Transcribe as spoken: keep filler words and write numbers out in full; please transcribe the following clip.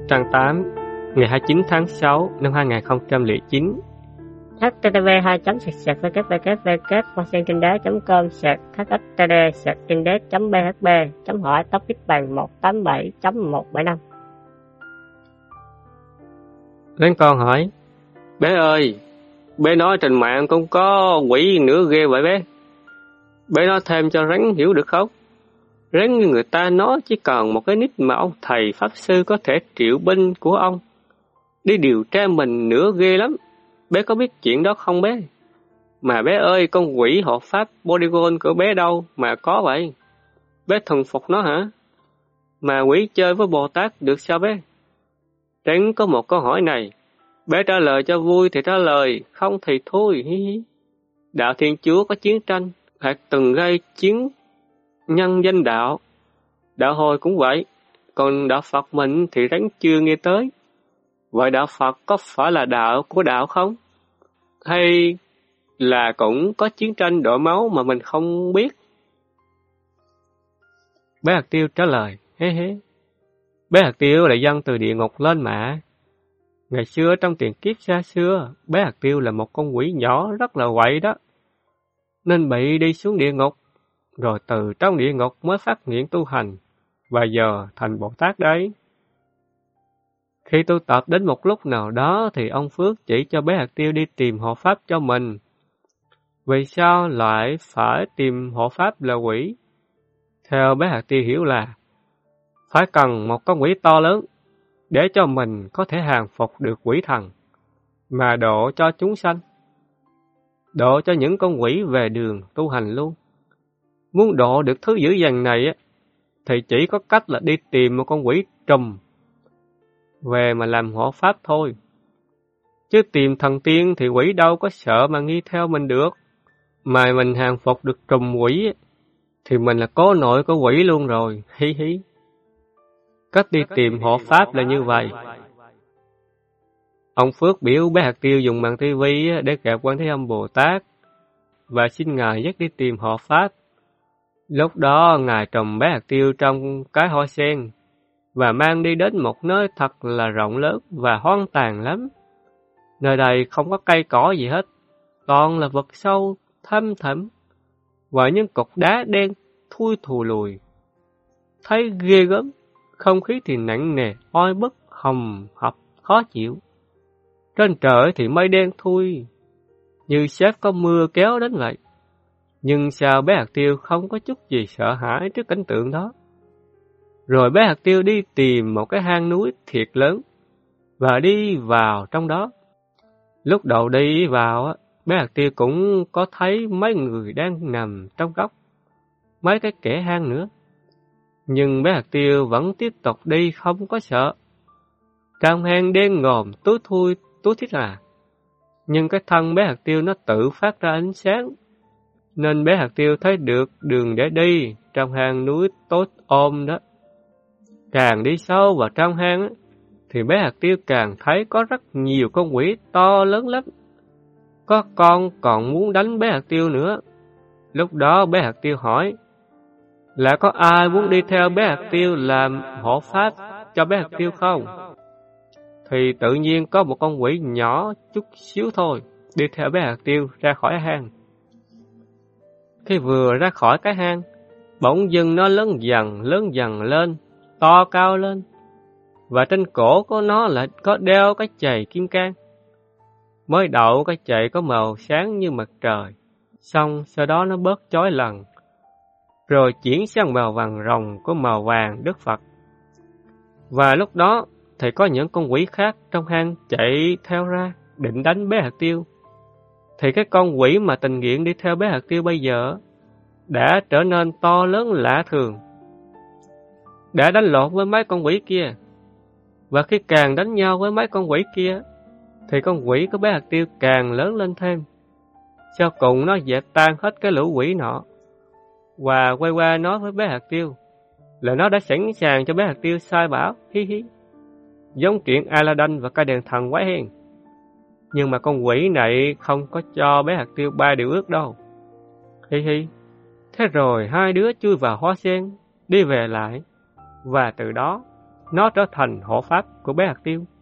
Trang tám, ngày hai mươi chín tháng sáu năm hai nghìn không trăm lẻ chín. h t t p hai chấm sạc sạc w w w hoa sen trinh đế chấm com sạc hsd sạc trinh đế chấm bhb chấm hỏi topic bằng một tám bảy chấm một bảy năm. Đến con hỏi: bé ơi, bé nói trên mạng cũng có quỷ nữa ghê vậy bé. Bé nói thêm cho rắn hiểu được không? Rắn như người ta nói chỉ cần một cái nick mà ông thầy pháp sư có thể triệu binh của ông đi điều tra mình nữa ghê lắm. Bé có biết chuyện đó không bé? Mà bé ơi, con quỷ hộ pháp Polygon của bé đâu mà có vậy? Bé thuần phục nó hả? Mà quỷ chơi với Bồ Tát được sao bé? Tránh có một câu hỏi này, bé trả lời cho vui thì trả lời, không thì thôi. Hi hi. Đạo Thiên Chúa có chiến tranh, hoặc từng gây chiến nhân danh đạo. Đạo Hồi cũng vậy, còn đạo Phật mình thì rắn chưa nghe tới. Vậy đạo Phật có phải là đạo của đạo không? Hay là cũng có chiến tranh đổ máu mà mình không biết? Bé Hạt Tiêu trả lời, hế hế. Bé Hạt Tiêu là dân từ địa ngục lên mà. Ngày xưa trong tiền kiếp xa xưa, bé Hạt Tiêu là một con quỷ nhỏ rất là quậy đó. Nên bị đi xuống địa ngục, rồi từ trong địa ngục mới phát hiện tu hành, và giờ thành Bồ Tát đấy. Khi tu tập đến một lúc nào đó thì ông Phước chỉ cho bé Hạt Tiêu đi tìm hộ pháp cho mình. Vì sao lại phải tìm hộ pháp là quỷ? Theo bé Hạt Tiêu hiểu là phải cần một con quỷ to lớn để cho mình có thể hàng phục được quỷ thần, mà độ cho chúng sanh, độ cho những con quỷ về đường tu hành luôn. Muốn độ được thứ dữ dằn này thì chỉ có cách là đi tìm một con quỷ trùm về mà làm hộ pháp thôi. Chứ tìm thần tiên thì quỷ đâu có sợ mà nghi theo mình được. Mà mình hàng phục được trùm quỷ thì mình là cố nội của quỷ luôn rồi. Hí hí. Cách đi tìm hộ pháp là như vậy. Ông Phước biểu bé Hạt Tiêu dùng màn tivi để gặp Quan Thế Âm Bồ Tát và xin Ngài dắt đi tìm hộ pháp. Lúc đó Ngài trồng bé Hạt Tiêu trong cái hoa sen và mang đi đến một nơi thật là rộng lớn và hoang tàn lắm. Nơi đây không có cây cỏ gì hết, toàn là vực sâu, thăm thẳm và những cục đá đen thui thù lùi. Thấy ghê gớm, không khí thì nặng nề, oi bức, hầm hập, khó chịu. Trên trời thì mây đen thui, như sắp có mưa kéo đến vậy. Nhưng sao bé Hạt Tiêu không có chút gì sợ hãi trước cảnh tượng đó? Rồi bé Hạt Tiêu đi tìm một cái hang núi thiệt lớn và đi vào trong đó. Lúc đầu đi vào, bé Hạt Tiêu cũng có thấy mấy người đang nằm trong góc, mấy cái kẻ hang nữa. Nhưng bé Hạt Tiêu vẫn tiếp tục đi không có sợ. Trong hang đen ngòm tối thui tối thít à. Nhưng cái thân bé Hạt Tiêu nó tự phát ra ánh sáng, nên bé Hạt Tiêu thấy được đường để đi trong hang núi tối ôm đó. Càng đi sâu vào trong hang thì bé Hạt Tiêu càng thấy có rất nhiều con quỷ to lớn lắm. Có con còn muốn đánh bé Hạt Tiêu nữa. Lúc đó bé Hạt Tiêu hỏi là có ai muốn đi theo bé Hạt Tiêu làm hộ pháp cho bé Hạt Tiêu không? Thì tự nhiên có một con quỷ nhỏ chút xíu thôi đi theo bé Hạt Tiêu ra khỏi hang. Khi vừa ra khỏi cái hang, bỗng dưng nó lớn dần lớn dần lên, to cao lên, và trên cổ của nó lại có đeo cái chày kim cang. Mới đầu cái chày có màu sáng như mặt trời, xong sau đó nó bớt chói lần, rồi chuyển sang màu vàng ròng của màu vàng Đức Phật. Và lúc đó thì có những con quỷ khác trong hang chạy theo ra định đánh bé Hạt Tiêu. Thì cái con quỷ mà tình nguyện đi theo bé Hạt Tiêu bây giờ đã trở nên to lớn lạ thường, đã đánh lộn với mấy con quỷ kia. Và khi càng đánh nhau với mấy con quỷ kia thì con quỷ của bé Hạt Tiêu càng lớn lên thêm. Sau cùng nó dẹp tan hết cái lũ quỷ nọ, và quay qua nói với bé Hạt Tiêu là nó đã sẵn sàng cho bé Hạt Tiêu sai bảo. Hi hi. Giống chuyện Aladdin và cây đèn thần quái hen. Nhưng mà con quỷ này không có cho bé Hạt Tiêu ba điều ước đâu. Hi hi. Thế rồi hai đứa chui vào hoa sen, đi về lại, và từ đó nó trở thành hộ pháp của bé hạt tiêu.